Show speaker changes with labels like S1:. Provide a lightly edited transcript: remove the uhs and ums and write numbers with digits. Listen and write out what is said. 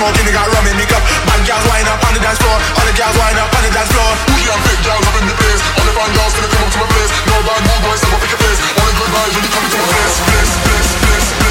S1: smoking, they got rum in the cup. Bad girls wind up on the dance floor. All the girls wind up on the dance floor.
S2: Bougie and fit girls up in the place. All the fine girls gonna come up to my place. No bad mood boys, step up in your face. Only good vibes when you come to my place. Place, place, place.